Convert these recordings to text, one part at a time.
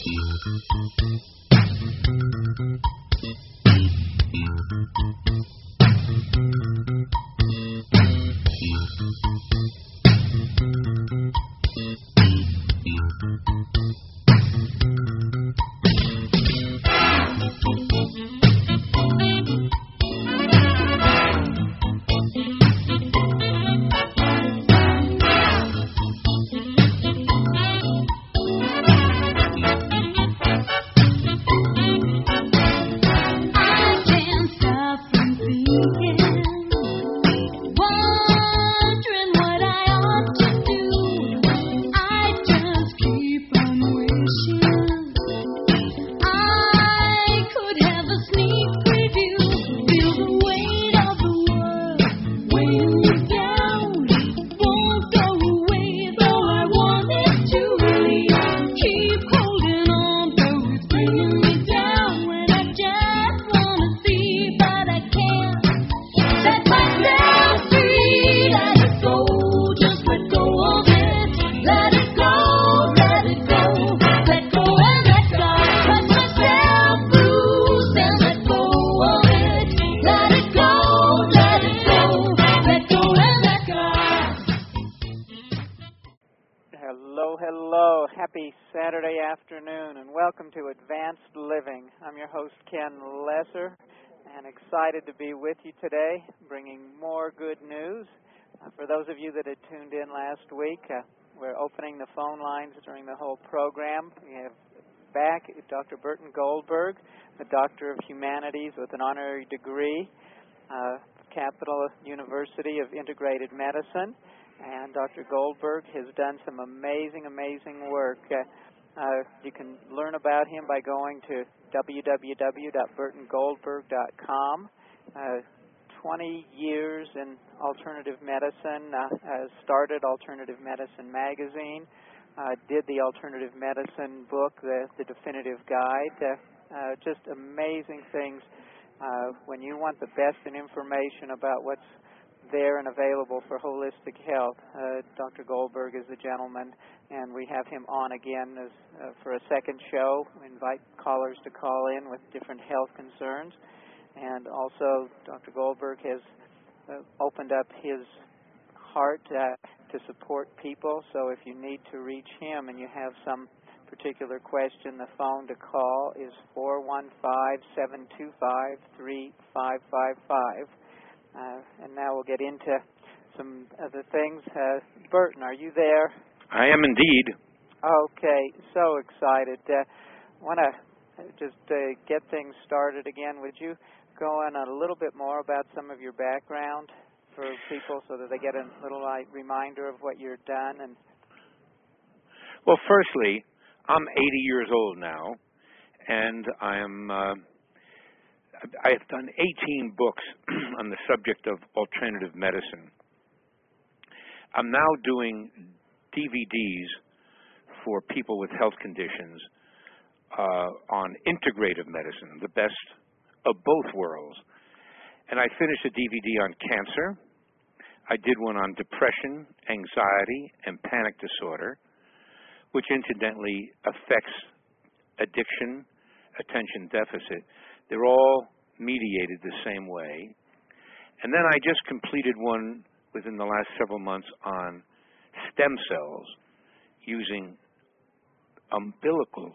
Hello. Happy Saturday afternoon, and welcome to Advanced Living. I'm your host, Ken Lesser, and excited to be with you today, bringing more good news. For those of you that had tuned in last week, we're opening the phone lines during the whole program. We have back Dr. Burton Goldberg, a Doctor of Humanities with an honorary degree, Capital University of Integrated Medicine. And Dr. Goldberg has done some amazing work. You can learn about him by going to www.burtongoldberg.com. 20 years in alternative medicine, started Alternative Medicine magazine, did the alternative medicine book, the Definitive Guide. Just amazing things. When you want the best in information about what's there and available for holistic health, Dr. Goldberg is the gentleman, and we have him on again for a second show. We invite callers to call in with different health concerns. And also, Dr. Goldberg has opened up his heart to support people. So if you need to reach him and you have some particular question, the phone to call is 415-725-3555. And now we'll get into some other things. Burton, are you there? I am indeed. Okay, so excited. Want to just get things started again. Would you go on a little bit more about some of your background for people so that they get a little reminder of what you've done? And well, firstly, I'm 80 years old now, and I have done 18 books on the subject of alternative medicine. I'm now doing DVDs for people with health conditions on integrative medicine, the best of both worlds. And I finished a DVD on cancer. I did one on depression, anxiety, and panic disorder, which incidentally affects addiction, attention deficit. They're all mediated the same way. And then I just completed one within the last several months on stem cells using umbilical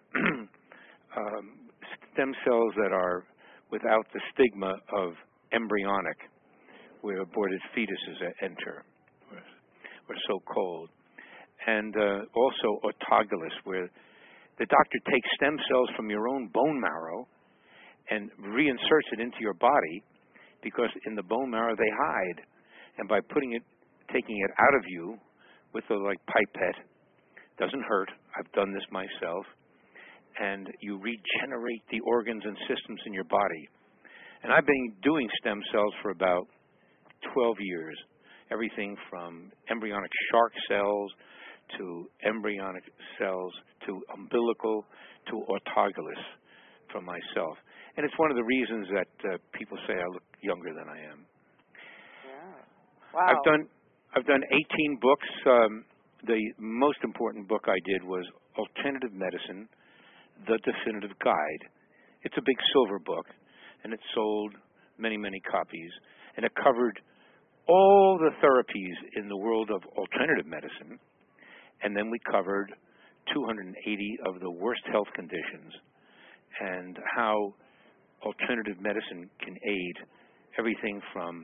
stem cells that are without the stigma of embryonic, where aborted fetuses enter, or so-called. And also autologous, where the doctor takes stem cells from your own bone marrow and reinserts it into your body, because in the bone marrow they hide. And by taking it out of you with a pipette, doesn't hurt. I've done this myself. And you regenerate the organs and systems in your body. And I've been doing stem cells for about 12 years. Everything from embryonic shark cells to embryonic cells to umbilical to autologous from myself. And it's one of the reasons that people say I look younger than I am. Yeah. Wow. I've done 18 books. The most important book I did was Alternative Medicine, The Definitive Guide. It's a big silver book, and it sold many, many copies, and it covered all the therapies in the world of alternative medicine, and then we covered 280 of the worst health conditions and how alternative medicine can aid everything from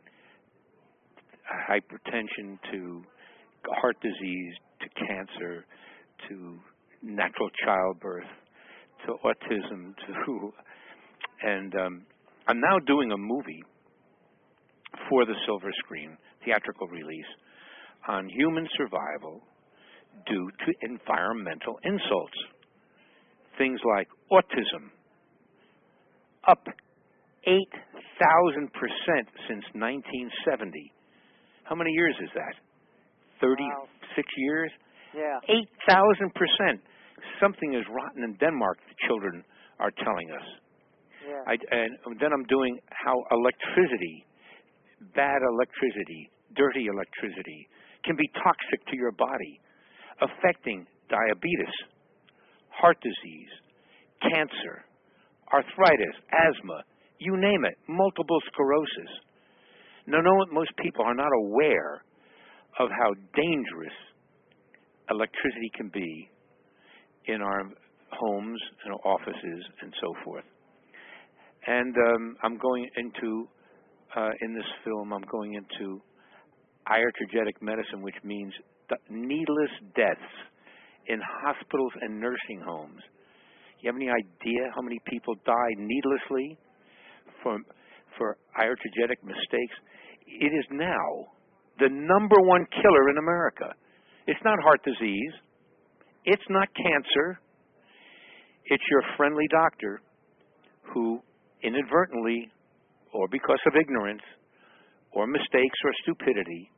hypertension to heart disease to cancer to natural childbirth to autism to and I'm now doing a movie for the silver screen, theatrical release, on human survival due to environmental insults. Things like autism, up 8,000% since 1970. How many years is that? 36 years? Yeah. 8,000%. Something is rotten in Denmark, the children are telling us. Yeah. And then I'm doing how electricity, bad electricity, dirty electricity, can be toxic to your body, affecting diabetes, heart disease, cancer, arthritis, asthma, you name it, multiple sclerosis. Now, most people are not aware of how dangerous electricity can be in our homes and offices and so forth. And I'm going into, in this film, I'm going into iatrogenic medicine, which means needless deaths in hospitals and nursing homes. You have any idea how many people die needlessly for iatrogenic mistakes? It is now the number one killer in America. It's not heart disease. It's not cancer. It's your friendly doctor who inadvertently, or because of ignorance, or mistakes or stupidity,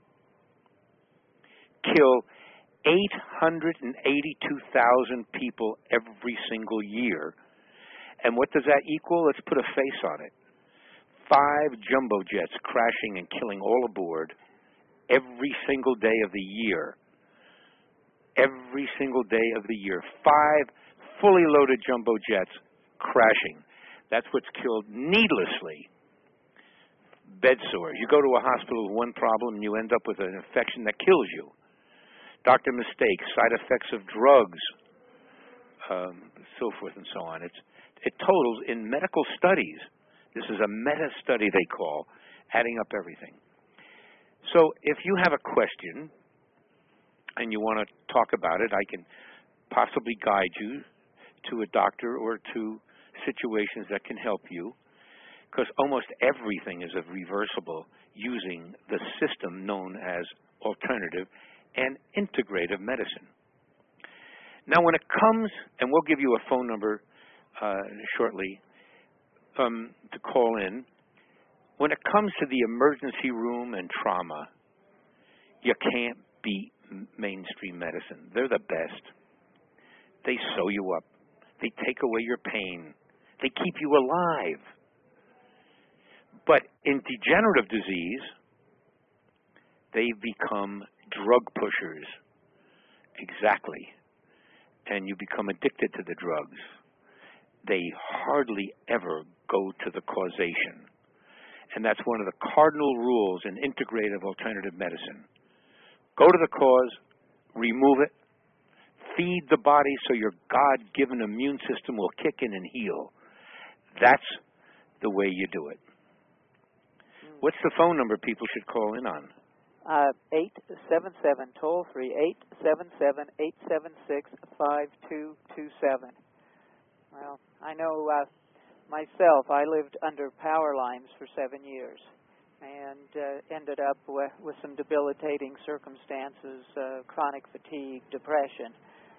kill 882,000 people every single year. And what does that equal? Let's put a face on it. 5 jumbo jets crashing and killing all aboard every single day of the year. Every single day of the year. 5 fully loaded jumbo jets crashing. That's what's killed needlessly. Bed sores. You go to a hospital with one problem and you end up with an infection that kills you. Doctor mistakes, side effects of drugs, so forth and so on. It totals in medical studies. This is a meta study they call, adding up everything. So if you have a question and you want to talk about it, I can possibly guide you to a doctor or to situations that can help you, because almost everything is reversible using the system known as alternative and integrative medicine. Now, when it comes, and we'll give you a phone number shortly to call in, when it comes to the emergency room and trauma, you can't beat mainstream medicine. They're the best. They sew you up. They take away your pain. They keep you alive. But in degenerative disease, they become drug pushers. Exactly. And you become addicted to the drugs. They hardly ever go to the causation. And that's one of the cardinal rules in integrative alternative medicine. Go to the cause, remove it, feed the body so your God-given immune system will kick in and heal. That's the way you do it. What's the phone number people should call in on? 877 toll-free, 877-876-5227. Well, I know myself, I lived under power lines for 7 years and ended up with some debilitating circumstances, chronic fatigue, depression.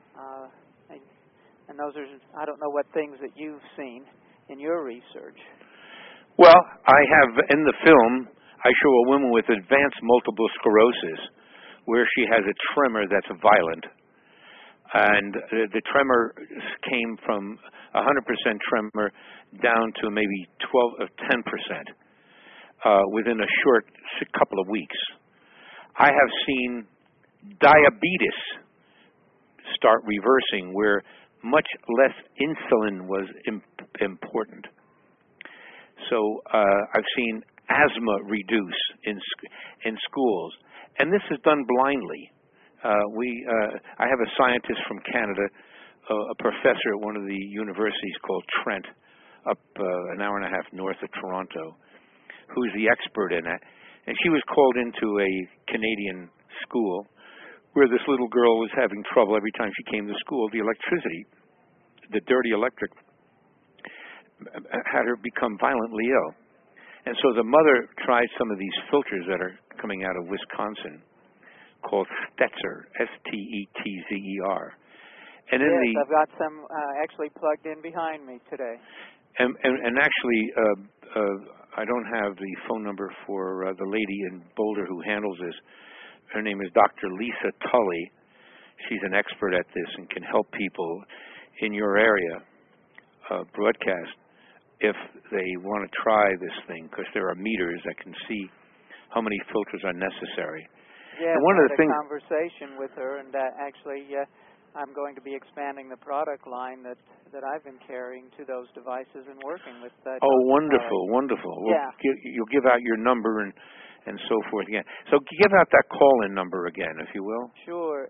And those are, I don't know what things that you've seen in your research. Well, I have, in the film, I show a woman with advanced multiple sclerosis where she has a tremor that's violent. And the tremor came from 100% tremor down to maybe 10% within a short couple of weeks. I have seen diabetes start reversing where much less insulin was important. So I've seen asthma reduce in schools, and this is done blindly. I have a scientist from Canada, a professor at one of the universities called Trent, up an hour and a half north of Toronto, who's the expert in it. And she was called into a Canadian school where this little girl was having trouble every time she came to school. The electricity, the dirty electric, had her become violently ill. And so the mother tried some of these filters that are coming out of Wisconsin called Stetzer, Stetzer. And in yes, I've got some actually plugged in behind me today. And actually, I don't have the phone number for the lady in Boulder who handles this. Her name is Dr. Lisa Tully. She's an expert at this and can help people in your area broadcast if they want to try this thing, because there are meters that can see how many filters are necessary. Yeah, and one I of the had things, a conversation with her, and actually I'm going to be expanding the product line that I've been carrying to those devices and working with. Oh, wonderful, wonderful. Well, yeah. You'll give out your number and so forth again. So give out that call-in number again, if you will. Sure,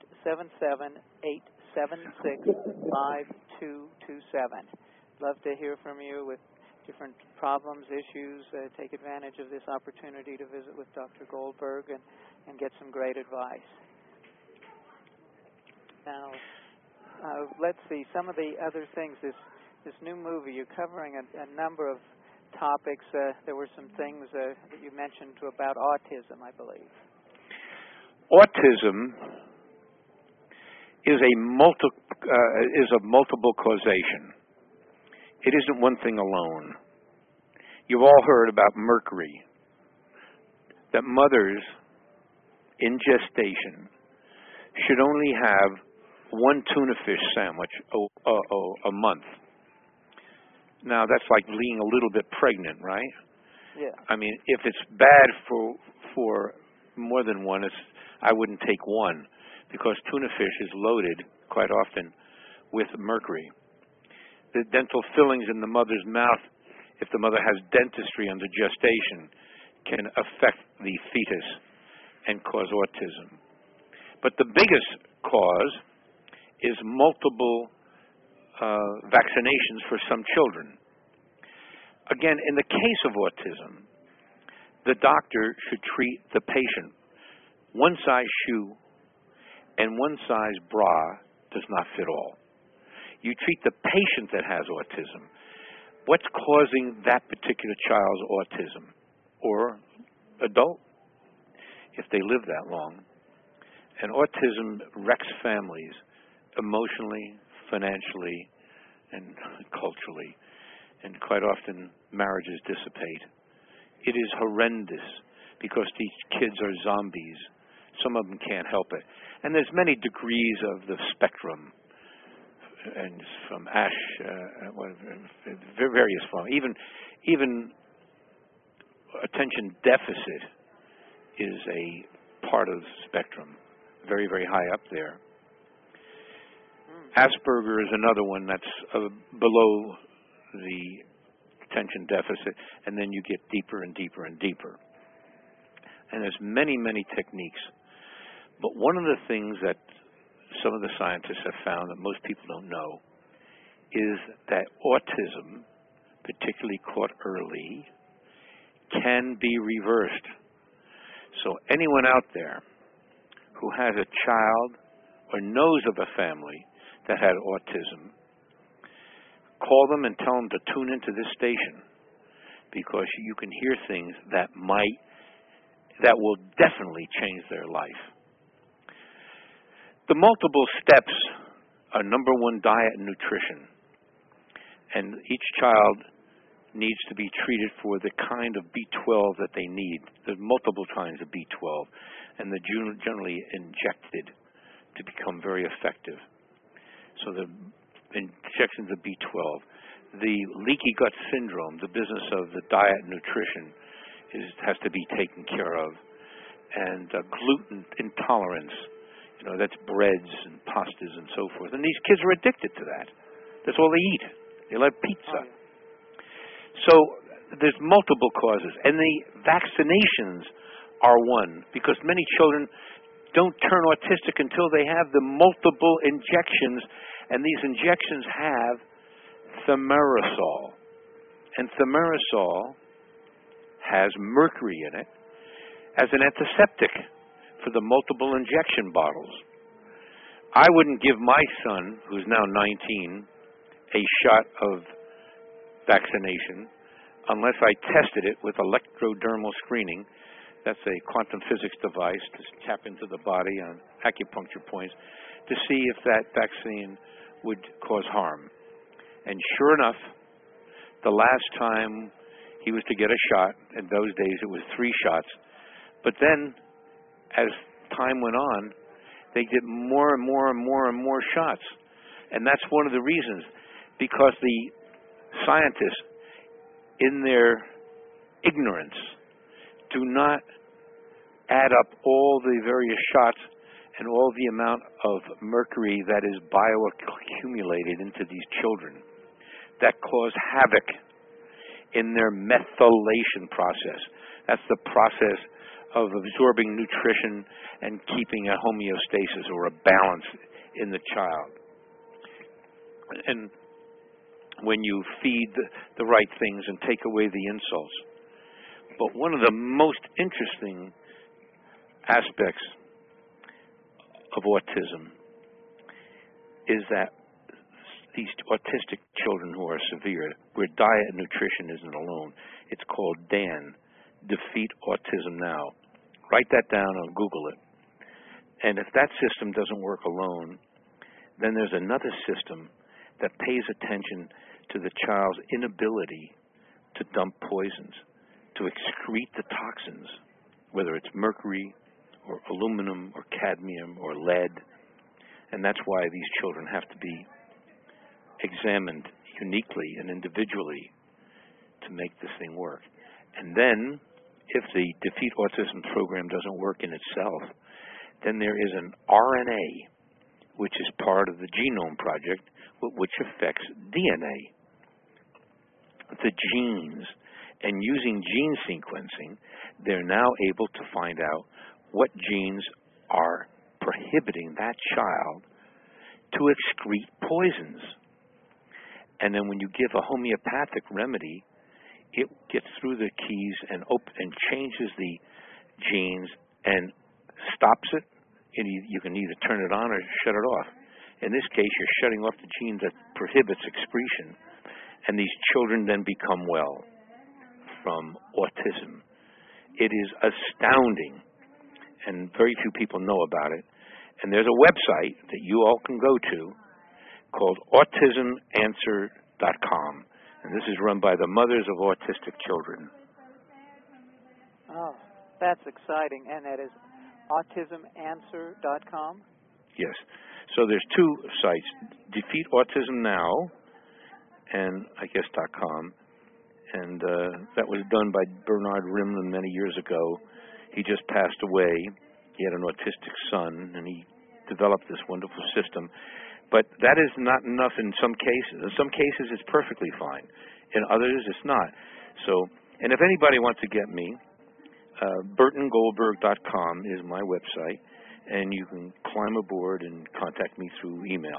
877-876-5227. Love to hear from you with different problems, issues. Take advantage of this opportunity to visit with Dr. Goldberg and get some great advice. Now, let's see, some of the other things, this new movie, you're covering a number of topics. There were some things that you mentioned about autism, I believe. Autism is a multiple causation. It isn't one thing alone. You've all heard about mercury, that mothers in gestation should only have one tuna fish sandwich a month. Now, that's like being a little bit pregnant, right? Yeah. I mean, if it's bad for more than one, I wouldn't take one, because tuna fish is loaded quite often with mercury. The dental fillings in the mother's mouth, if the mother has dentistry under gestation, can affect the fetus and cause autism. But the biggest cause is multiple vaccinations for some children. Again, in the case of autism, the doctor should treat the patient. One size shoe and one size bra does not fit all. You treat the patient that has autism. What's causing that particular child's autism, or adult, if they live that long? And autism wrecks families emotionally, financially, and culturally. And quite often, marriages dissipate. It is horrendous because these kids are zombies. Some of them can't help it. And there's many degrees of the spectrum, and from various forms. Even attention deficit is a part of the spectrum, very, very high up there. Asperger is another one that's below the attention deficit, and then you get deeper and deeper and deeper. And there's many, many techniques. But one of the things that some of the scientists have found that most people don't know is that autism, particularly caught early, can be reversed. So anyone out there who has a child or knows of a family that had autism, call them and tell them to tune into this station, because you can hear things that will definitely change their life. The multiple steps are: number one, diet and nutrition. And each child needs to be treated for the kind of B12 that they need. There's multiple kinds of B12, and they're generally injected to become very effective. So the injections of B12. The leaky gut syndrome, the business of the diet and nutrition, has to be taken care of. And gluten intolerance That's breads and pastas and so forth. And these kids are addicted to that. That's all they eat. They love pizza. Oh, yeah. So there's multiple causes. And the vaccinations are one, because many children don't turn autistic until they have the multiple injections, and these injections have thimerosal. And thimerosal has mercury in it as an antiseptic for the multiple injection bottles. I wouldn't give my son, who's now 19, a shot of vaccination unless I tested it with electrodermal screening. That's a quantum physics device to tap into the body on acupuncture points to see if that vaccine would cause harm. And sure enough, the last time he was to get a shot, in those days it was 3 shots, but then as time went on, they did more and more and more and more shots. And that's one of the reasons, because the scientists, in their ignorance, do not add up all the various shots and all the amount of mercury that is bioaccumulated into these children that cause havoc in their methylation process. That's the process of absorbing nutrition and keeping a homeostasis or a balance in the child. And when you feed the right things and take away the insults. But one of the most interesting aspects of autism is that these autistic children who are severe, where diet and nutrition isn't alone, it's called DAN, Defeat Autism Now. Write that down or Google it. And if that system doesn't work alone, then there's another system that pays attention to the child's inability to dump poisons, to excrete the toxins, whether it's mercury or aluminum or cadmium or lead. And that's why these children have to be examined uniquely and individually to make this thing work. And then, if the Defeat Autism program doesn't work in itself, then there is an RNA, which is part of the Genome Project, which affects DNA, the genes. And using gene sequencing, they're now able to find out what genes are prohibiting that child to excrete poisons. And then when you give a homeopathic remedy, it gets through the keys and changes the genes and stops it. And you can either turn it on or shut it off. In this case, you're shutting off the gene that prohibits excretion, and these children then become well from autism. It is astounding, and very few people know about it. And there's a website that you all can go to called AutismAnswer.com, and this is run by the mothers of autistic children. Oh, that's exciting. And that is AutismAnswer.com? Yes. So there's 2 sites, Defeat Autism Now and I guess .com. And that was done by Bernard Rimland many years ago. He just passed away. He had an autistic son, and he developed this wonderful system. But that is not enough in some cases. In some cases, it's perfectly fine. In others, it's not. So, and if anybody wants to get me, BurtonGoldberg.com is my website, and you can climb aboard and contact me through email.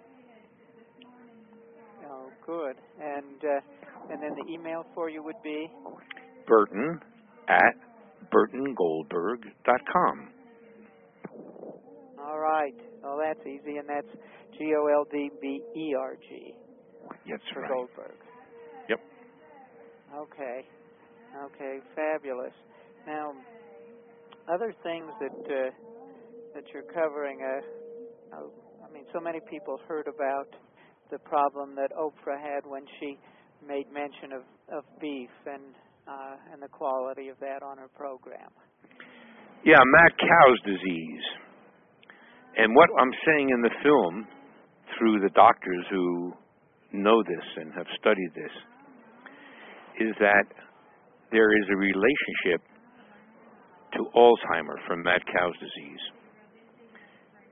Oh, good. And then the email for you would be? Burton@BurtonGoldberg.com. All right. Well, that's easy, and that's Goldberg. That's for right. Goldberg. Yep. Okay, fabulous. Now, other things that you're covering, so many people heard about the problem that Oprah had when she made mention of beef and the quality of that on her program. Yeah, mad cow's disease. And what I'm saying in the film, through the doctors who know this and have studied this, is that there is a relationship to Alzheimer's from mad cow's disease.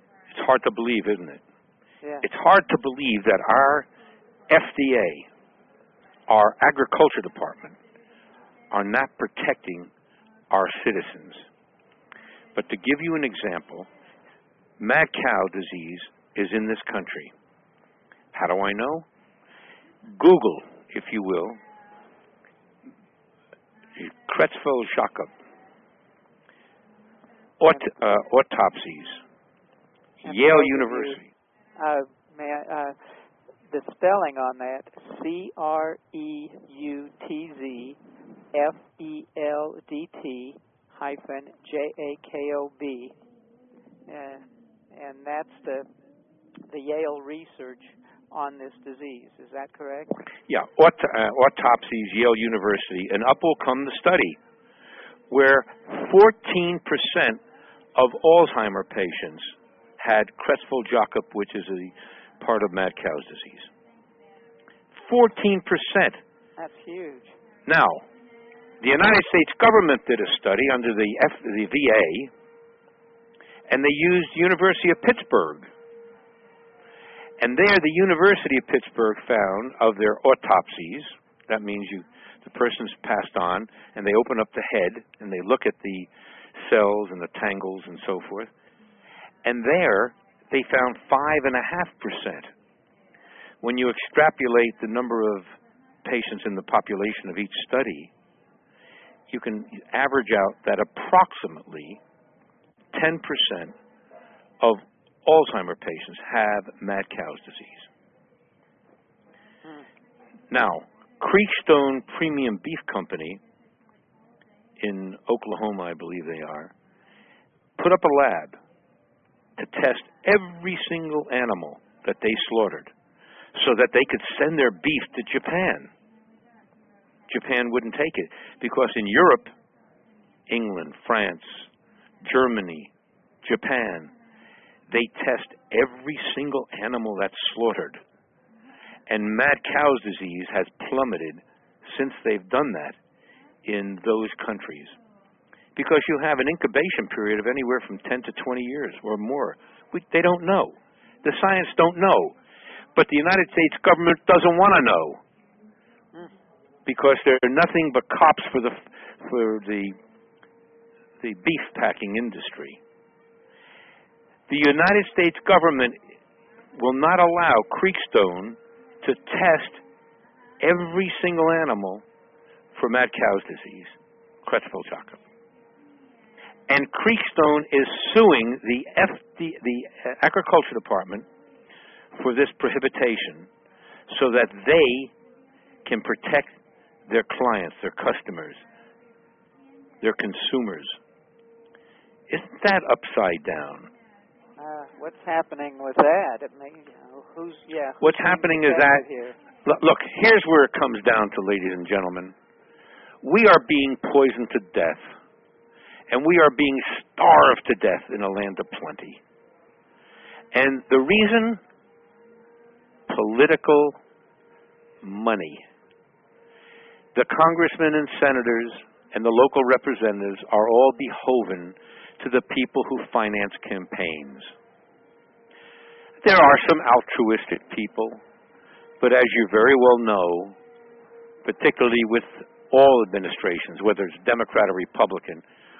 hard to believe, isn't it? Yeah. It's hard to believe that our FDA, our agriculture department, are not protecting our citizens. But to give you an example, mad cow disease is in this country. How do I know? Google, if you will, Creutzfeldt-Jakob autopsies, Yale University. The spelling on that, CREUTZFELDT-JAKOB, and that's the Yale research on this disease. Is that correct? Yeah, autopsies, Yale University, and up will come the study where 14% of Alzheimer patients had Creutzfeldt-Jakob, which is a part of mad cow's disease. 14%. That's huge. Now, the United States government did a study under the VA, and they used University of Pittsburgh. And there, the University of Pittsburgh found of their autopsies, that means the person's passed on, and they open up the head, and they look at the cells and the tangles and so forth. And there, they found 5.5%. When you extrapolate the number of patients in the population of each study, you can average out that approximately 10% of Alzheimer patients have mad cow's disease. Now, Creekstone Premium Beef Company in Oklahoma, I believe they are, put up a lab to test every single animal that they slaughtered so that they could send their beef to Japan. Japan wouldn't take it because in Europe, England, France, Germany, Japan, they test every single animal that's slaughtered. And mad cow's disease has plummeted since they've done that in those countries. Because you have an incubation period of anywhere from 10 to 20 years or more. They don't know. The science don't know. But the United States government doesn't want to know. Because they're nothing but cops for the beef packing industry. The United States government will not allow Creekstone to test every single animal for mad cow's disease, Creutzfeldt-Jakob. And Creekstone is suing the Agriculture Department for this prohibition so that they can protect their clients, their customers, their consumers. Isn't that upside down? What's happening with that? What's happening is that, look, here's where it comes down to, ladies and gentlemen. We are being poisoned to death, and we are being starved to death in a land of plenty. And the reason? Political money. The congressmen and senators and the local representatives are all beholden to the people who finance campaigns. There are some altruistic people, but as you very well know, particularly with all administrations, whether it's Democrat or Republican,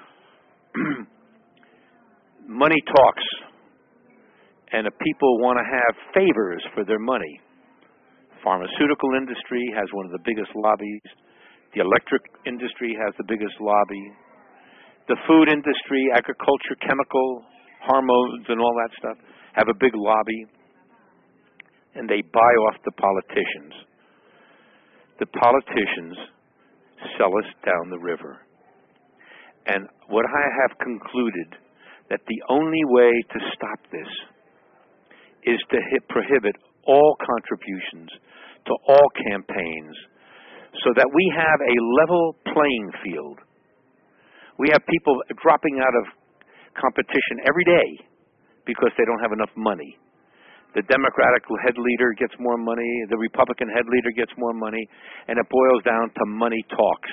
money talks, and people want to have favors for their money. Pharmaceutical industry has one of the biggest lobbies. The electric industry has the biggest lobby. The food industry, agriculture, chemical, hormones, and all that stuff have a big lobby. And they buy off the politicians. The politicians sell us down the river. And what I have concluded, that the only way to stop this is to prohibit all contributions to all campaigns so that we have a level playing field. We have people dropping out of competition every day because they don't have enough money. The Democratic head leader gets more money, the Republican head leader gets more money, and it boils down to money talks.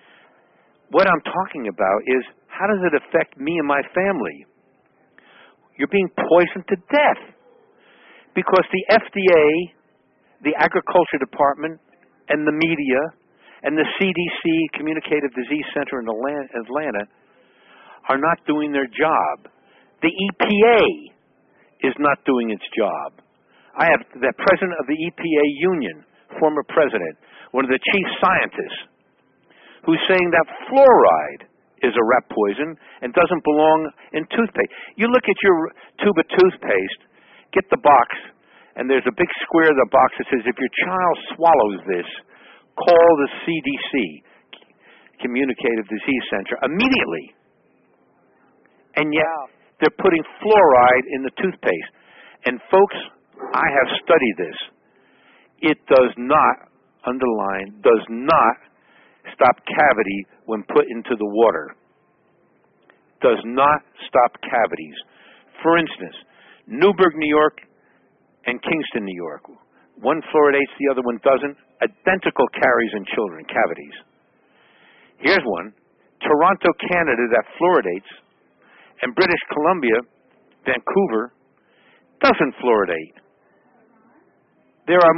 What I'm talking about is, how does it affect me and my family? You're being poisoned to death because the FDA, the Agriculture Department, and the media, and the CDC, Communicative Disease Center in Atlanta, are not doing their job. The EPA is not doing its job. I have the president of the EPA union, former president, one of the chief scientists, who's saying that fluoride is a rat poison and doesn't belong in toothpaste. You look at your tube of toothpaste, get the box, and there's a big square of the box that says, if your child swallows this, call the CDC, Communicative Disease Center, immediately. And yet, they're putting fluoride in the toothpaste. And folks, I have studied this. It does not, underline, does not stop cavity when put into the water. Does not stop cavities. For instance, Newburgh, New York, and Kingston, New York. One fluoridates, the other one doesn't. Identical caries in children, cavities. Here's one. Toronto, Canada, that fluoridates, and British Columbia, Vancouver, doesn't fluoridate. There are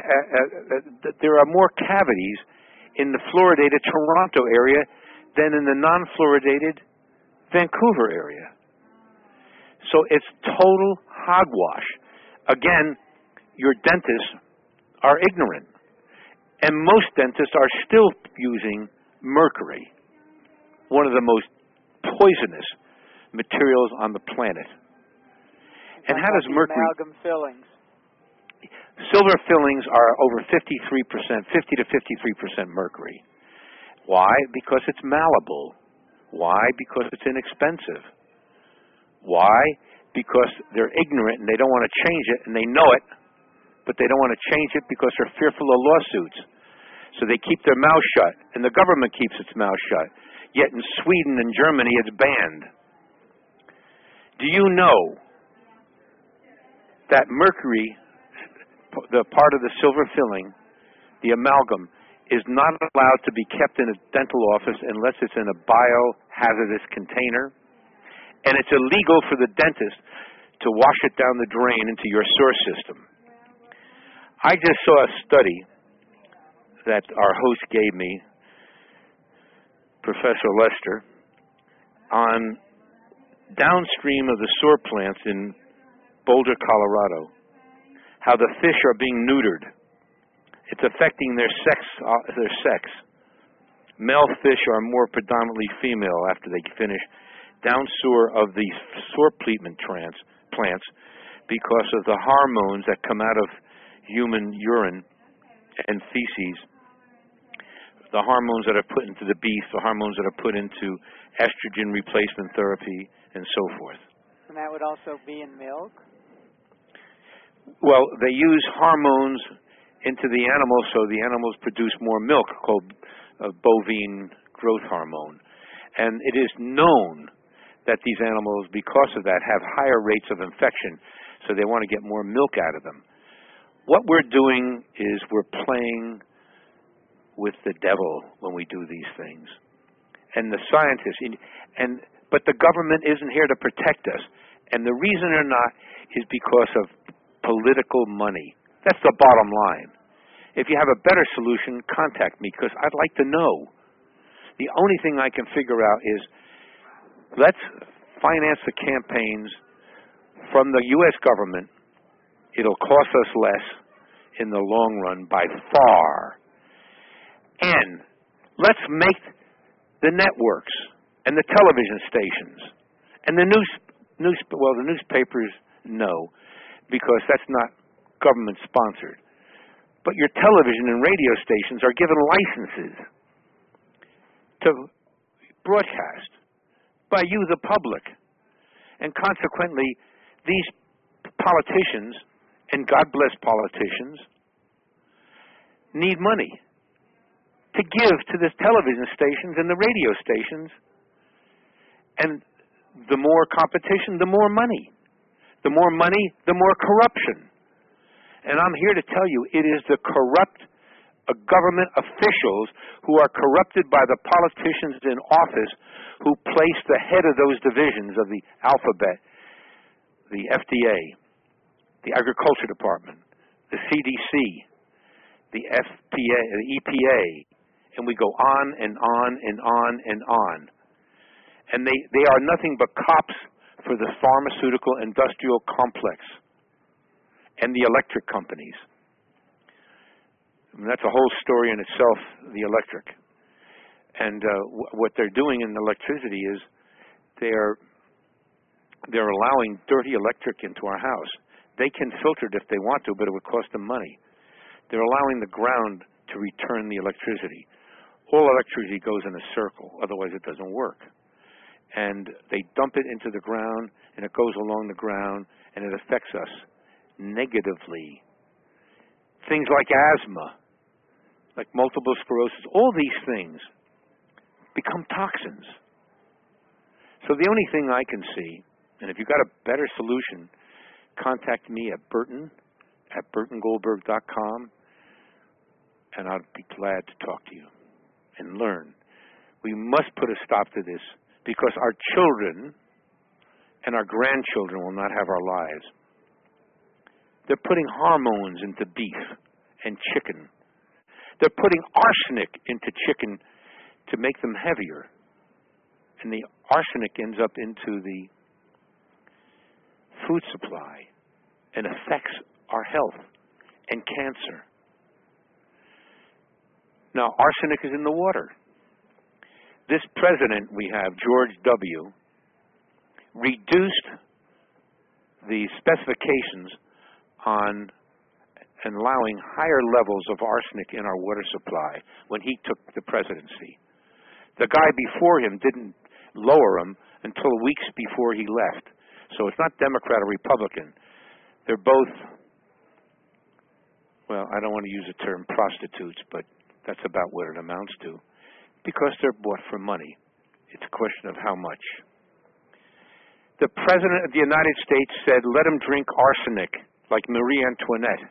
more cavities in the fluoridated Toronto area than in the non-fluoridated Vancouver area. So it's total hogwash. Again, your dentists are ignorant. And most dentists are still using mercury, one of the most poisonous materials on the planet. And how does mercury... Amalgam fillings. Silver fillings are over 50 to 53% mercury. Why? Because it's malleable. Why? Because it's inexpensive. Why? Because they're ignorant and they don't want to change it, and they know it, but they don't want to change it because they're fearful of lawsuits. So they keep their mouth shut, and the government keeps its mouth shut. Yet in Sweden and Germany, it's banned. Do you know that mercury, the part of the silver filling, the amalgam, is not allowed to be kept in a dental office unless it's in a biohazardous container? And it's illegal for the dentist to wash it down the drain into your sewer system. I just saw a study that our host gave me, Professor Lester, on downstream of the sewer plants in Boulder, Colorado, how the fish are being neutered. It's affecting their sex. Male fish are more predominantly female after they finish down sewer of the sewer treatment plants because of the hormones that come out of human urine and feces, the hormones that are put into the beef, the hormones that are put into estrogen replacement therapy, and so forth. And that would also be in milk? Well, they use hormones into the animals so the animals produce more milk, called bovine growth hormone. And it is known that these animals, because of that, have higher rates of infection, so they want to get more milk out of them. What we're doing is we're playing with the devil when we do these things. And the scientists, but the government isn't here to protect us. And the reason they're not is because of political money. That's the bottom line. If you have a better solution, contact me, because I'd like to know. The only thing I can figure out is, let's finance the campaigns from the U.S. government. It'll cost us less in the long run by far. And let's make the networks and the television stations and the the newspapers, no, because that's not government sponsored. But your television and radio stations are given licenses to broadcast by you, the public. And consequently, these politicians, and God bless politicians, need money to give to the television stations and the radio stations. And the more competition, the more money. The more money, the more corruption. And I'm here to tell you, it is the corrupt government officials who are corrupted by the politicians in office who place the head of those divisions of the alphabet the FDA, the Agriculture Department, the CDC, the FPA, the EPA, and we go on and on and on and on. And they are nothing but cops for the pharmaceutical industrial complex and the electric companies. I mean, that's a whole story in itself, the electric. And what they're doing in electricity is they're allowing dirty electric into our house. They can filter it if they want to, but it would cost them money. They're allowing the ground to return the electricity. All electricity goes in a circle, otherwise it doesn't work. And they dump it into the ground, and it goes along the ground, and it affects us negatively. Things like asthma, like multiple sclerosis, all these things become toxins. So the only thing I can see, and if you've got a better solution, contact me at Burton at burtongoldberg.com, and I'll be glad to talk to you and learn. We must put a stop to this because our children and our grandchildren will not have our lives. They're putting hormones into beef and chicken. They're putting arsenic into chicken to make them heavier. And the arsenic ends up into the food supply and affects our health and cancer. Now, arsenic is in the water. This president we have, George W., reduced the specifications on allowing higher levels of arsenic in our water supply when he took the presidency. The guy before him didn't lower them until weeks before he left. So it's not Democrat or Republican. They're both, well, I don't want to use the term prostitutes, but that's about what it amounts to, because they're bought for money. It's a question of how much. The President of the United States said, let him drink arsenic, like Marie Antoinette.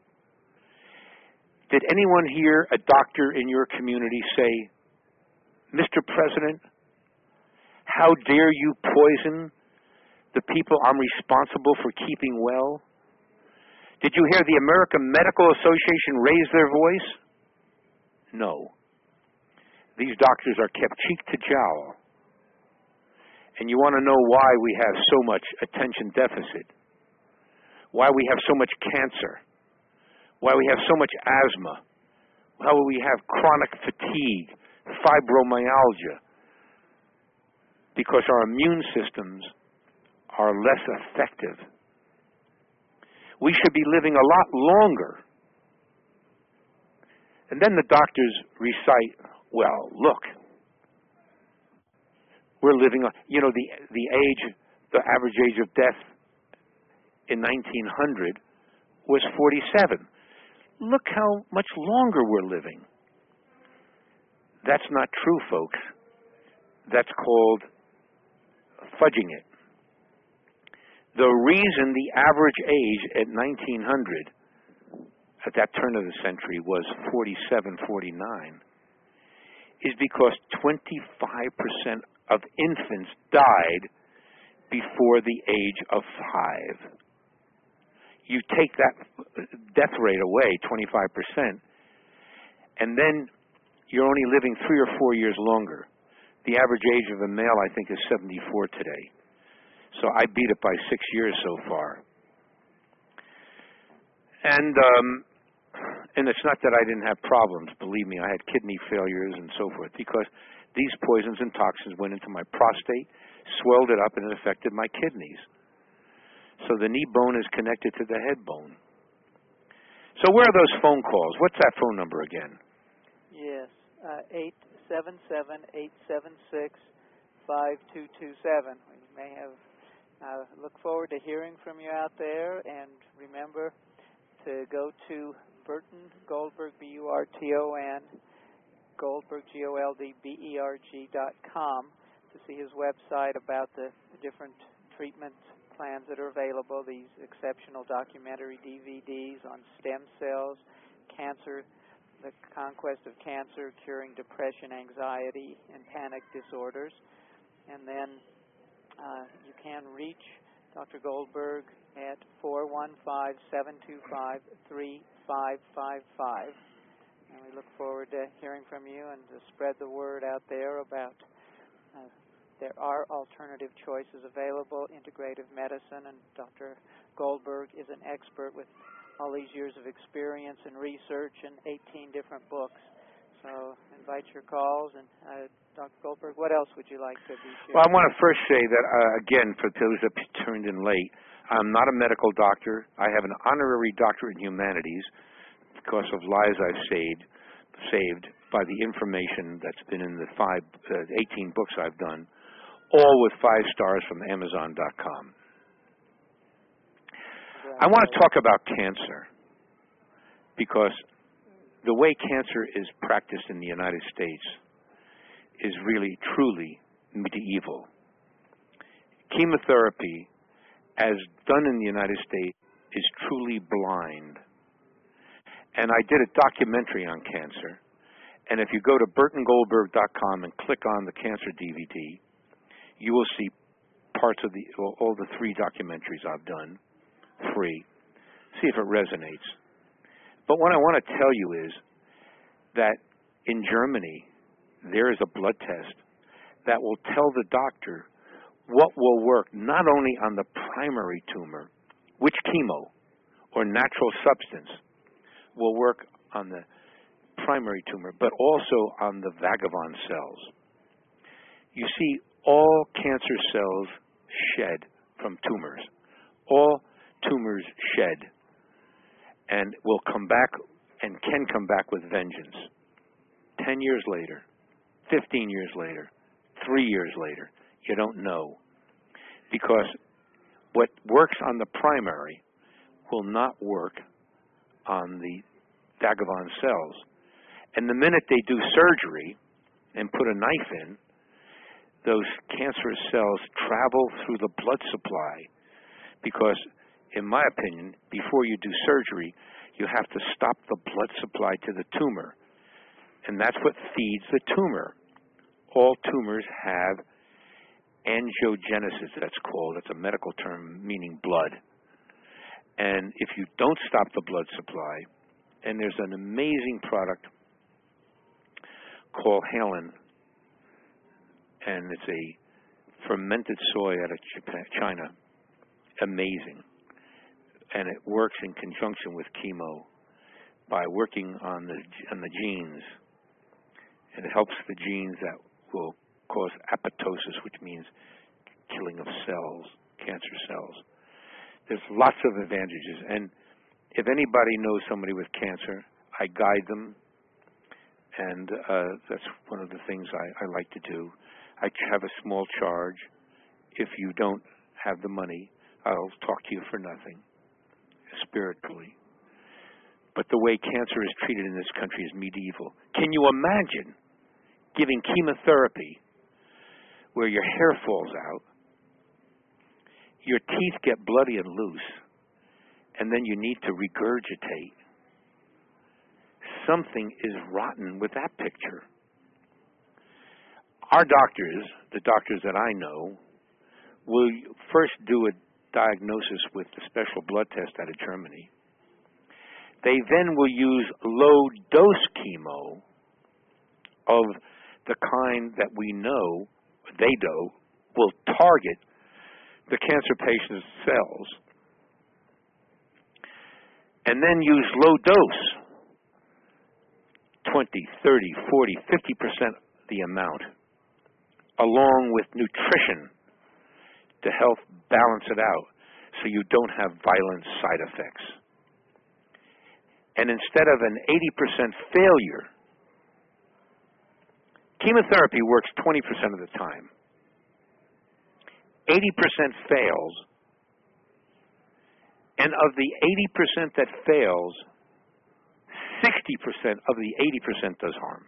Did anyone hear a doctor in your community say, Mr. President, how dare you poison the people I'm responsible for keeping well? Did you hear the American Medical Association raise their voice? No. These doctors are kept cheek to jowl. And you want to know why we have so much attention deficit, why we have so much cancer, why we have so much asthma, why we have chronic fatigue, fibromyalgia, because our immune systems are less effective. We should be living a lot longer. And then the doctors recite, well, look, we're living, the average age of death in 1900 was 47. Look how much longer we're living. That's not true, folks. That's called fudging it. The reason the average age at 1900, at that turn of the century, was 47, 49, is because 25% of infants died before the age of 5. You take that death rate away, 25%, and then you're only living 3 or 4 years longer. The average age of a male, I think, is 74 today. So I beat it by 6 years so far. And it's not that I didn't have problems. Believe me, I had kidney failures and so forth, because these poisons and toxins went into my prostate, swelled it up, and it affected my kidneys. So the knee bone is connected to the head bone. So where are those phone calls? What's that phone number again? Yes, 877-876-5227. We may have look forward to hearing from you out there, and remember to go to Burton Goldberg, BURTON, Goldberg, GOLDBERG.com to see his website about the different treatment plans that are available, these exceptional documentary DVDs on stem cells, cancer, the conquest of cancer, curing depression, anxiety, and panic disorders. And then you can reach Dr. Goldberg at 415-725-3555. And we look forward to hearing from you and to spread the word out there about there are alternative choices available, integrative medicine, and Dr. Goldberg is an expert with all these years of experience and research and 18 different books. So invite your calls. And Dr. Goldberg, what else would you like to be sharing? Well, I want to first say that, again, for those that turned in late, I'm not a medical doctor. I have an honorary doctorate in humanities because of lives I've saved by the information that's been in the 18 books I've done, all with 5 stars from Amazon.com. I want to talk about cancer because the way cancer is practiced in the United States is really, truly medieval. Chemotherapy, as done in the United States, is truly blind. And I did a documentary on cancer, and if you go to burtongoldberg.com and click on the cancer DVD, you will see parts of all the 3 documentaries I've done, free. See if it resonates. But what I want to tell you is that in Germany, there is a blood test that will tell the doctor what will work not only on the primary tumor, which chemo or natural substance will work on the primary tumor, but also on the vagabond cells. You see, all cancer cells shed from tumors. All tumors shed and will come back and can come back with vengeance. 10 years later, 15 years later, 3 years later, you don't know. Because what works on the primary will not work on the vagabond cells. And the minute they do surgery and put a knife in, those cancerous cells travel through the blood supply. Because, in my opinion, before you do surgery, you have to stop the blood supply to the tumor. And that's what feeds the tumor. All tumors have angiogenesis, that's called. It's a medical term meaning blood. And if you don't stop the blood supply, and there's an amazing product called Halen, and it's a fermented soy out of China. Amazing. And it works in conjunction with chemo by working on the genes. And it helps the genes that will cause apoptosis, which means killing of cells, cancer cells. There's lots of advantages. And if anybody knows somebody with cancer, I guide them. And that's one of the things I like to do. I have a small charge. If you don't have the money, I'll talk to you for nothing, spiritually. But the way cancer is treated in this country is medieval. Can you imagine giving chemotherapy where your hair falls out, your teeth get bloody and loose, and then you need to regurgitate? Something is rotten with that picture. Our doctors, the doctors that I know, will first do a diagnosis with the special blood test out of Germany. They then will use low-dose chemo of the kind that we know, they know, will target the cancer patient's cells, and then use low dose, 20, 30, 40, 50% the amount, along with nutrition to help balance it out so you don't have violent side effects. And instead of an 80% failure, chemotherapy works 20% of the time. 80% fails, and of the 80% that fails, 60% of the 80% does harm.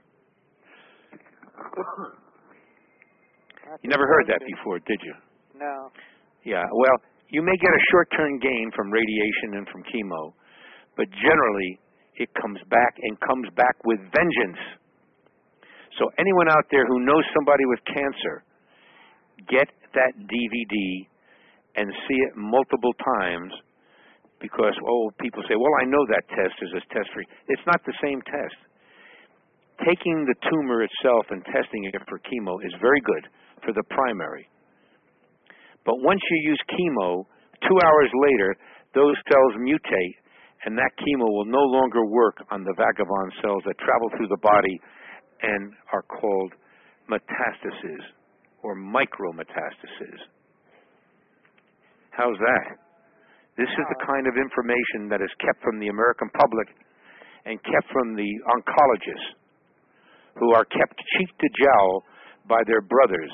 You never heard that before, did you? No. Yeah, well, you may get a short-term gain from radiation and from chemo, but generally it comes back and comes back with vengeance. So anyone out there who knows somebody with cancer, get that DVD and see it multiple times because, people say, well, I know that test is a test for... It's not the same test. Taking the tumor itself and testing it for chemo is very good for the primary. But once you use chemo, 2 hours later, those cells mutate, and that chemo will no longer work on the vagabond cells that travel through the body and are called metastases or micrometastases. How's that? This is the kind of information that is kept from the American public and kept from the oncologists who are kept cheek to jowl by their brothers.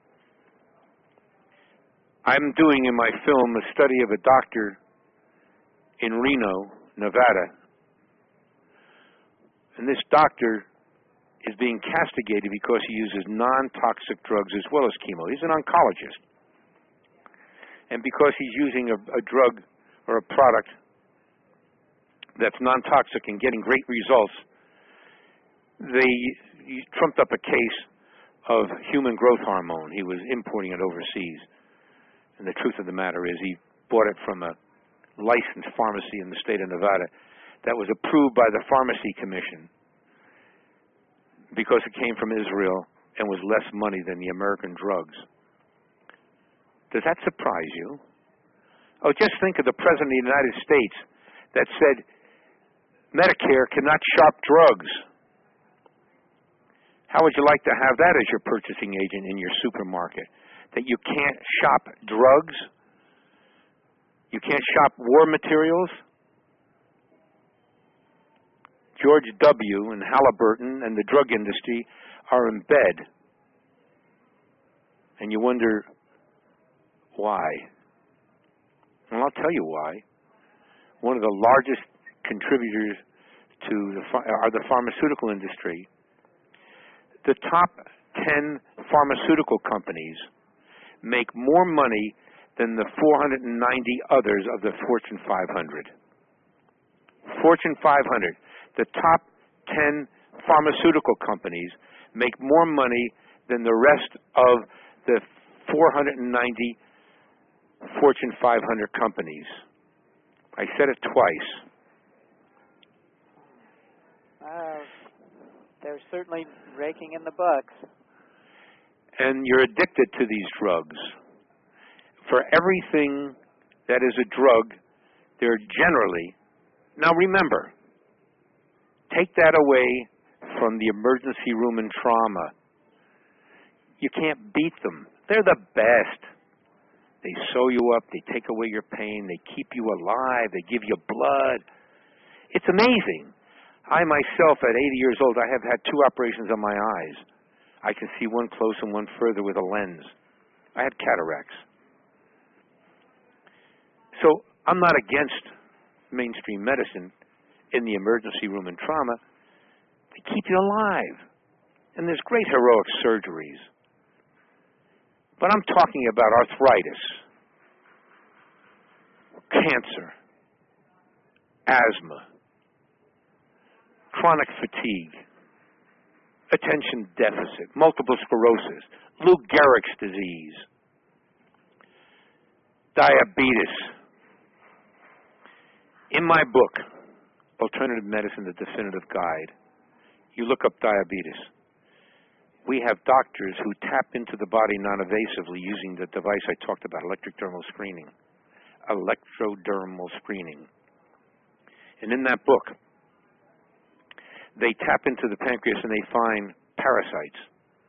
I'm doing in my film a study of a doctor in Reno, Nevada. And this doctor is being castigated because he uses non-toxic drugs as well as chemo. He's an oncologist. And because he's using a drug or a product that's non-toxic and getting great results, they trumped up a case of human growth hormone. He was importing it overseas. And the truth of the matter is he bought it from a licensed pharmacy in the state of Nevada that was approved by the Pharmacy Commission because it came from Israel and was less money than the American drugs. Does that surprise you? Oh, just think of the President of the United States that said Medicare cannot shop drugs. How would you like to have that as your purchasing agent in your supermarket? That you can't shop drugs? You can't shop war materials? George W. and Halliburton and the drug industry are in bed. And you wonder why. And I'll tell you why. One of the largest contributors to the pharmaceutical industry. The top 10 pharmaceutical companies make more money than the 490 others of the Fortune 500. Fortune 500, the top 10 pharmaceutical companies make more money than the rest of the 490 Fortune 500 companies. I said it twice. They're certainly raking in the bucks. And you're addicted to these drugs. For everything that is a drug, they're generally... Now remember, take that away from the emergency room and trauma. You can't beat them. They're the best. They sew you up, they take away your pain, they keep you alive, they give you blood. It's amazing. I myself, at 80 years old, I have had 2 operations on my eyes. I can see one close and one further with a lens. I had cataracts. So I'm not against mainstream medicine in the emergency room and trauma. They keep you alive. And there's great heroic surgeries. But I'm talking about arthritis, cancer, asthma, chronic fatigue, attention deficit, multiple sclerosis, Lou Gehrig's disease, diabetes. In my book, Alternative Medicine, The Definitive Guide, you look up diabetes. We have doctors who tap into the body non-invasively using the device I talked about, electrodermal screening. Electrodermal screening. And in that book, they tap into the pancreas and they find parasites,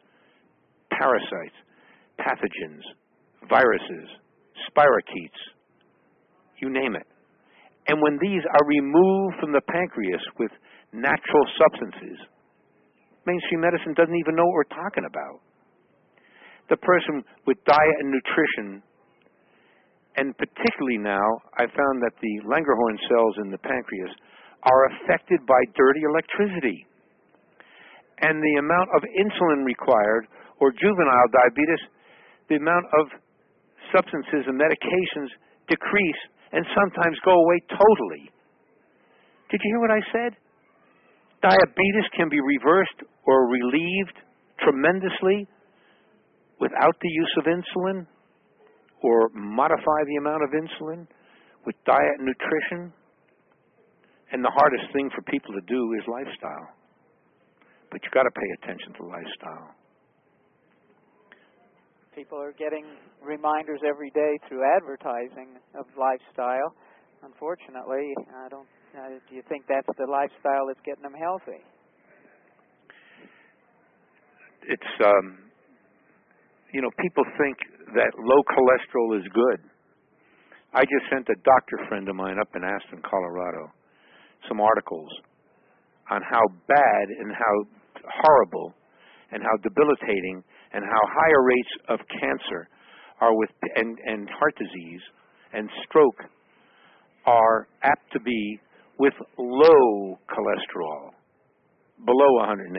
pathogens, viruses, spirochetes, you name it. And when these are removed from the pancreas with natural substances, mainstream medicine doesn't even know what we're talking about. The person with diet and nutrition, and particularly now, I found that the Langerhans cells in the pancreas are affected by dirty electricity. And the amount of insulin required, or juvenile diabetes, the amount of substances and medications decrease and sometimes go away totally. Did you hear what I said? Diabetes can be reversed or relieved tremendously without the use of insulin or modify the amount of insulin with diet and nutrition. And the hardest thing for people to do is lifestyle. But you've got to pay attention to lifestyle. People are getting reminders every day through advertising of lifestyle. Unfortunately, do you think that's the lifestyle that's getting them healthy? It's, people think that low cholesterol is good. I just sent a doctor friend of mine up in Aspen, Colorado, some articles on how bad and how horrible and how debilitating and how higher rates of cancer are with and heart disease and stroke are apt to be with low cholesterol, below 180.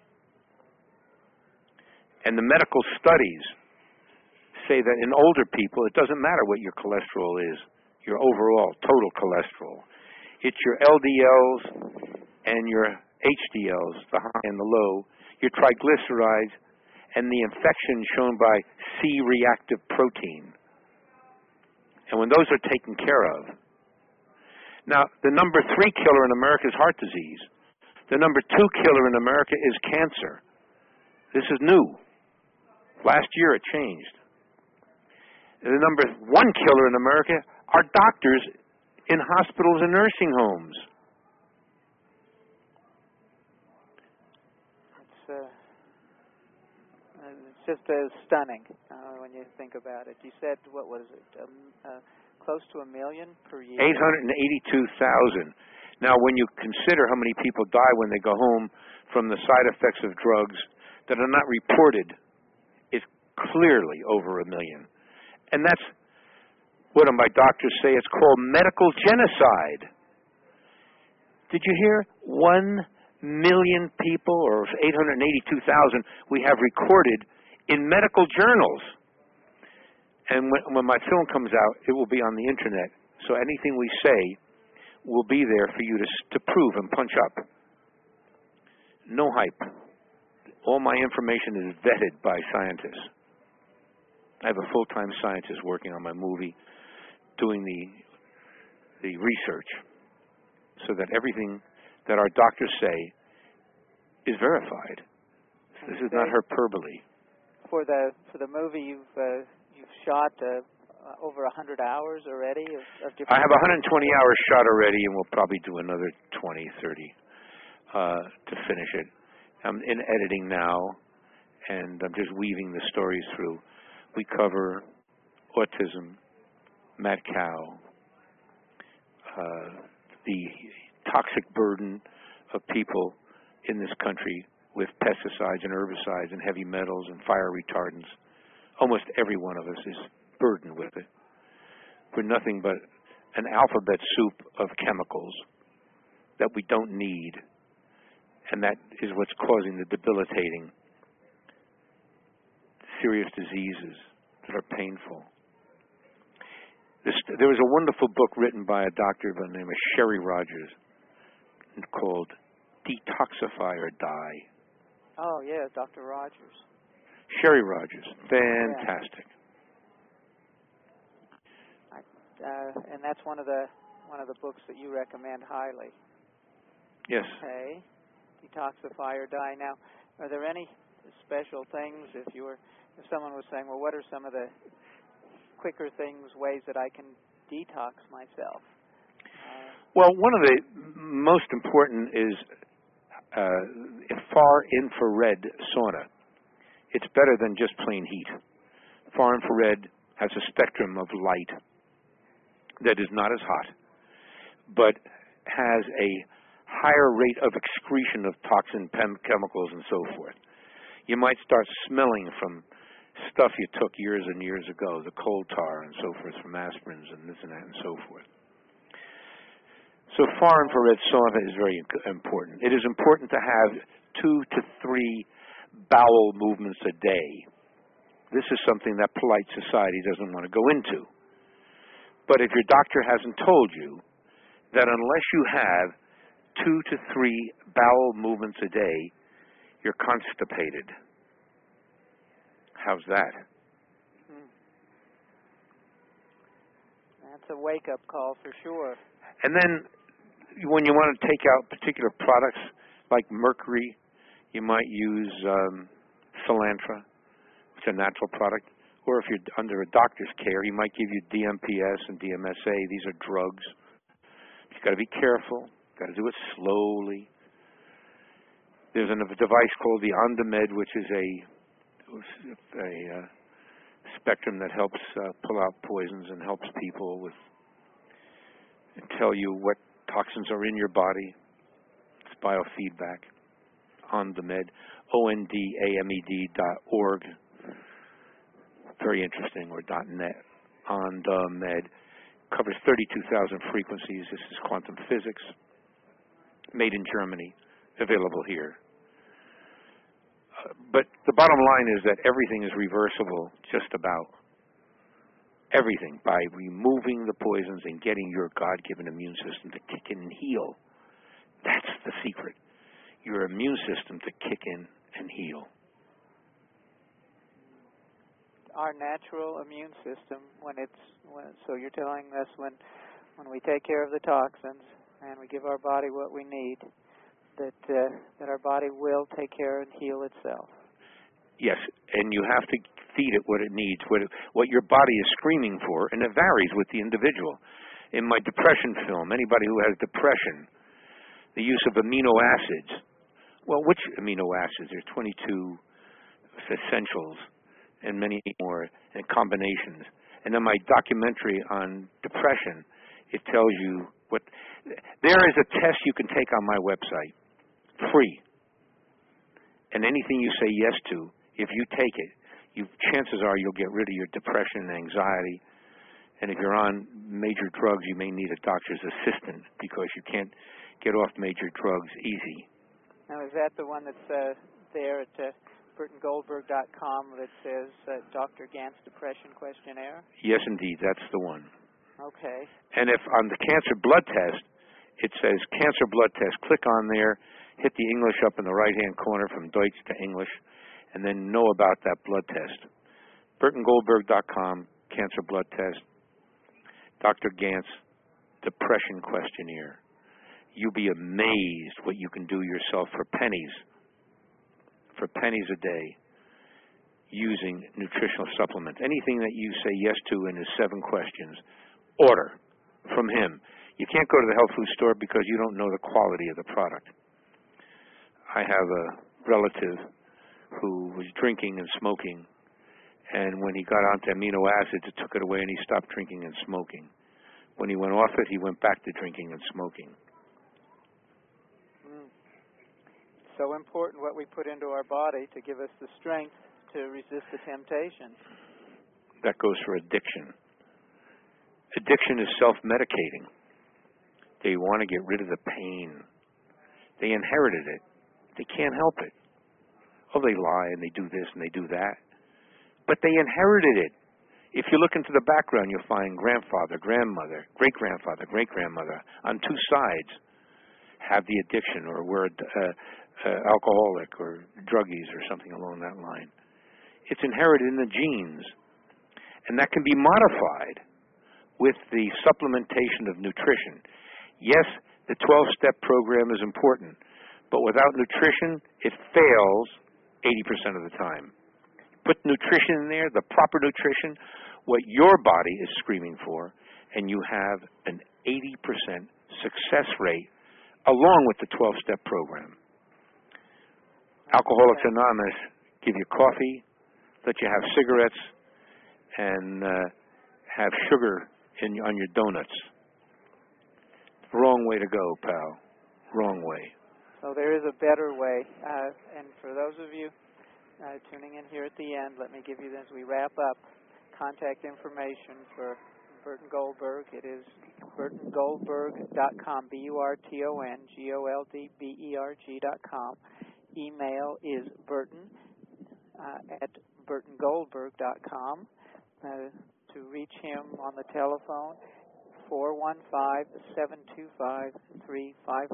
And the medical studies say that in older people, it doesn't matter what your cholesterol is, your overall total cholesterol. It's your LDLs and your HDLs, the high and the low, your triglycerides, and the infection shown by C-reactive protein. And when those are taken care of. Now, the number 3 killer in America is heart disease. The number 2 killer in America is cancer. This is new. Last year it changed. The number 1 killer in America are doctors in hospitals and nursing homes. It's just stunning when you think about it. You said, what was it, close to 1 million per year? 882,000. Now, when you consider how many people die when they go home from the side effects of drugs that are not reported, it's clearly over 1 million. And that's what my doctors say. It's called medical genocide. Did you hear? 1 million people, or 882,000, we have recorded in medical journals. And when my film comes out, it will be on the internet. So anything we say will be there for you to prove and punch up. No hype. All my information is vetted by scientists. I have a full-time scientist working on my movie, doing the research, so that everything that our doctors say is verified. This is not hyperbole. For the movie, you've shot over 100 hours already of different. I have 120 hours shot already, and we'll probably do another 20, 30 to finish it. I'm in editing now, and I'm just weaving the stories through. We cover autism, mad cow, the toxic burden of people in this country with pesticides and herbicides and heavy metals and fire retardants. Almost every one of us is burdened with it. We're nothing but an alphabet soup of chemicals that we don't need, and that is what's causing the debilitating, serious diseases that are painful. There was a wonderful book written by a doctor by the name of Sherry Rogers called Detoxify or Die. Oh, yeah, Dr. Rogers. Sherry Rogers. Fantastic. Yeah. And that's one of the books that you recommend highly. Yes. Okay. Detoxify or Die. Now, are there any special things if someone was saying, well, what are some of the quicker things, ways that I can detox myself? Well, one of the most important is far infrared sauna. It's better than just plain heat. Far infrared has a spectrum of light that is not as hot, but has a higher rate of excretion of toxin chemicals and so forth. You might start smelling from stuff you took years and years ago, the coal tar and so forth from aspirins and this and that and so forth. So far infrared sauna is very important. It is important to have 2 to 3 bowel movements a day. This is something that polite society doesn't want to go into. But if your doctor hasn't told you that unless you have 2 to 3 bowel movements a day, you're constipated. How's that? That's a wake-up call for sure. And then when you want to take out particular products like mercury, you might use cilantro. It's a natural product. Or if you're under a doctor's care, he might give you DMPS and DMSA. These are drugs. You've got to be careful. You've got to do it slowly. There's a device called the OnDemed, which is a spectrum that helps pull out poisons and helps people with and tell you what toxins are in your body. It's biofeedback. OnDemed, ONDAMED.org. Very interesting, or .net. OnDemed covers 32,000 frequencies. This is quantum physics, made in Germany, available here. But the bottom line is that everything is reversible, just about. Everything, by removing the poisons and getting your God-given immune system to kick in and heal. That's the secret. Your immune system to kick in and heal. Our natural immune system, so you're telling us when we take care of the toxins and we give our body what we need, that our body will take care and heal itself. Yes, and you have to feed it what it needs, what your body is screaming for, and it varies with the individual. In my depression film, anybody who has depression, the use of amino acids. Well, which amino acids? There's 22 essentials and many more, and combinations. And then my documentary on depression, it tells you what. There is a test you can take on my website, free. And anything you say yes to, if you take it, chances are you'll get rid of your depression and anxiety. And if you're on major drugs, you may need a doctor's assistant because you can't get off major drugs easy. Now, is that the one that's there at BurtonGoldberg.com that says Dr. Gant's Depression Questionnaire? Yes, indeed. That's the one. Okay. And if on the cancer blood test, it says cancer blood test, click on there, hit the English up in the right-hand corner from Deutsch to English, and then know about that blood test. BurtonGoldberg.com, cancer blood test, Dr. Gant's Depression Questionnaire. You'll be amazed what you can do yourself for pennies a day using nutritional supplements. Anything that you say yes to in his 7 questions, order from him. You can't go to the health food store because you don't know the quality of the product. I have a relative who was drinking and smoking, and when he got onto amino acids, it took it away and he stopped drinking and smoking. When he went off it, he went back to drinking and smoking. So important what we put into our body to give us the strength to resist the temptation. That goes for addiction. Addiction is self-medicating. They want to get rid of the pain. They inherited it. They can't help it. Oh, they lie and they do this and they do that. But they inherited it. If you look into the background, you'll find grandfather, grandmother, great-grandfather, great-grandmother on 2 sides have the addiction or were alcoholic or druggies or something along that line. It's inherited in the genes. And that can be modified with the supplementation of nutrition. Yes, the 12-step program is important, but without nutrition, it fails 80% of the time. Put nutrition in there, the proper nutrition, what your body is screaming for, and you have an 80% success rate along with the 12-step program. Alcoholics Anonymous give you coffee, let you have cigarettes, and have sugar on your donuts. Wrong way to go, pal. Wrong way. So there is a better way. And for those of you tuning in here at the end, let me give you, as we wrap up, contact information for Burton Goldberg. It is BurtonGoldberg.com, BurtonGoldberg.com. Email is Burton at BurtonGoldberg.com. To reach him on the telephone,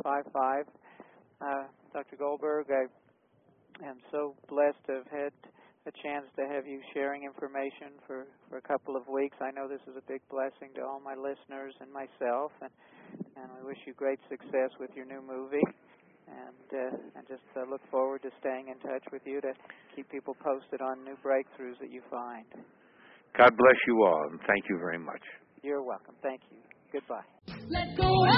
415-725-3555. Dr. Goldberg, I am so blessed to have had a chance to have you sharing information for a couple of weeks. I know this is a big blessing to all my listeners and myself, and I wish you great success with your new movie. And just look forward to staying in touch with you to keep people posted on new breakthroughs that you find. God bless you all, and thank you very much. You're welcome. Thank you. Goodbye. Let go.